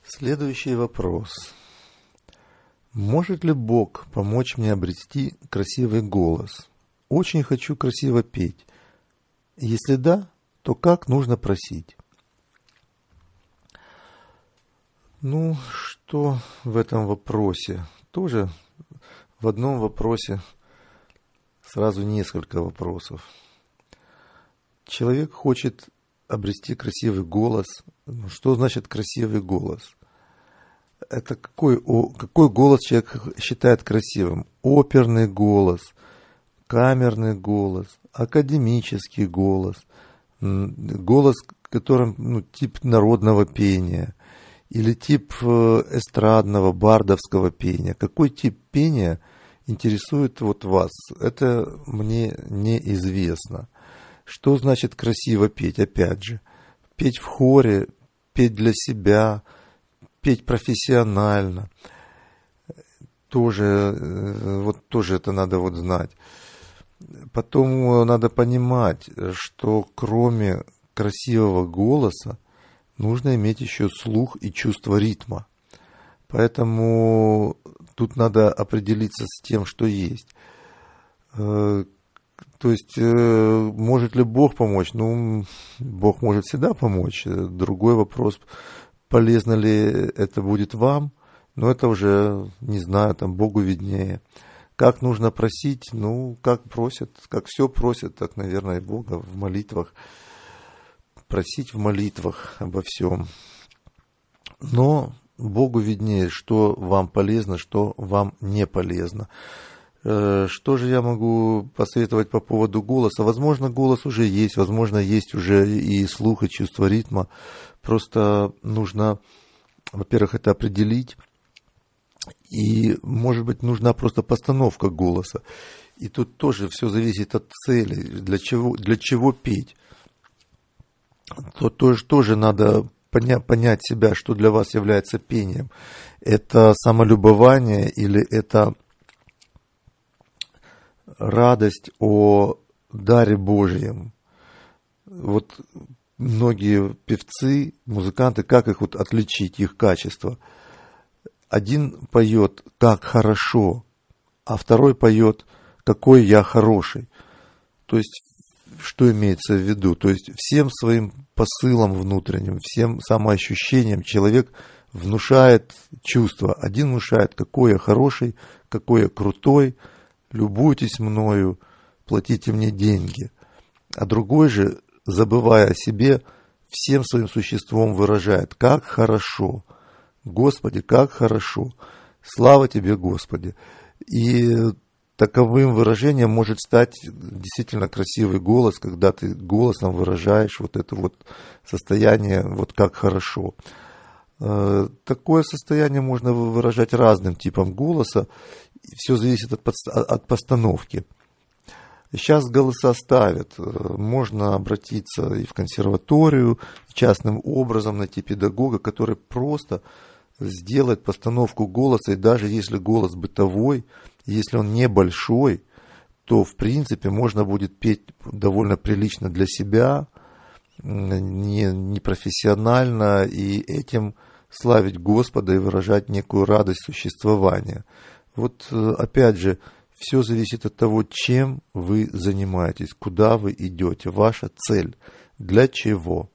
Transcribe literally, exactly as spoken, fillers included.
Следующий вопрос. Может ли Бог помочь мне обрести красивый голос? Очень хочу красиво петь. Если да, то как нужно просить? Ну, что в этом вопросе? Тоже в одном вопросе сразу несколько вопросов. Человек хочет обрести красивый голос. Что значит красивый голос? Это какой, какой голос человек считает красивым? Оперный голос, камерный голос, академический голос, голос, которым ну, тип народного пения или тип эстрадного, бардовского пения. Какой тип пения интересует вот вас? Это мне неизвестно. Что значит красиво петь? Опять же, петь в хоре, петь для себя, петь профессионально. Тоже, вот тоже это надо вот знать. Потом надо понимать, что кроме красивого голоса нужно иметь еще слух и чувство ритма. Поэтому тут надо определиться с тем, что есть. То есть, может ли Бог помочь? Ну, Бог может всегда помочь. Другой вопрос, полезно ли это будет вам? Но это уже, не знаю, там Богу виднее. Как нужно просить? Ну, как просят, как все просят, так, наверное, и Бога в молитвах. Просить в молитвах обо всем. Но Богу виднее, что вам полезно, что вам не полезно. Что же я могу посоветовать по поводу голоса? Возможно, голос уже есть, возможно, есть уже и слух, и чувство ритма. Просто нужно, во-первых, это определить. И, может быть, нужна просто постановка голоса. И тут тоже все зависит от цели, для чего, для чего петь. То тоже, тоже надо понять, понять себя, что для вас является пением. Это самолюбование или это радость о даре Божьем. Вот многие певцы, музыканты, как их вот отличить, их качество? Один поет «как хорошо», а второй поет «какой я хороший». То есть, что имеется в виду? То есть, всем своим посылом внутренним, всем самоощущением человек внушает чувство. Один внушает «какой я хороший», «какой я крутой», «любуйтесь мною, платите мне деньги». А другой же, забывая о себе, всем своим существом выражает «как хорошо». Господи, как хорошо! Слава Тебе, Господи! И таковым выражением может стать действительно красивый голос, когда ты голосом выражаешь вот это вот состояние, вот как хорошо. Такое состояние можно выражать разным типом голоса, все зависит от, подст- от постановки. Сейчас голоса ставят, можно обратиться и в консерваторию, частным образом найти педагога, который просто сделает постановку голоса, и даже если голос бытовой, если он небольшой, то в принципе можно будет петь довольно прилично для себя, не, не профессионально, и этим славить Господа и выражать некую радость существования. Вот опять же, все зависит от того, чем вы занимаетесь, куда вы идете, ваша цель, для чего.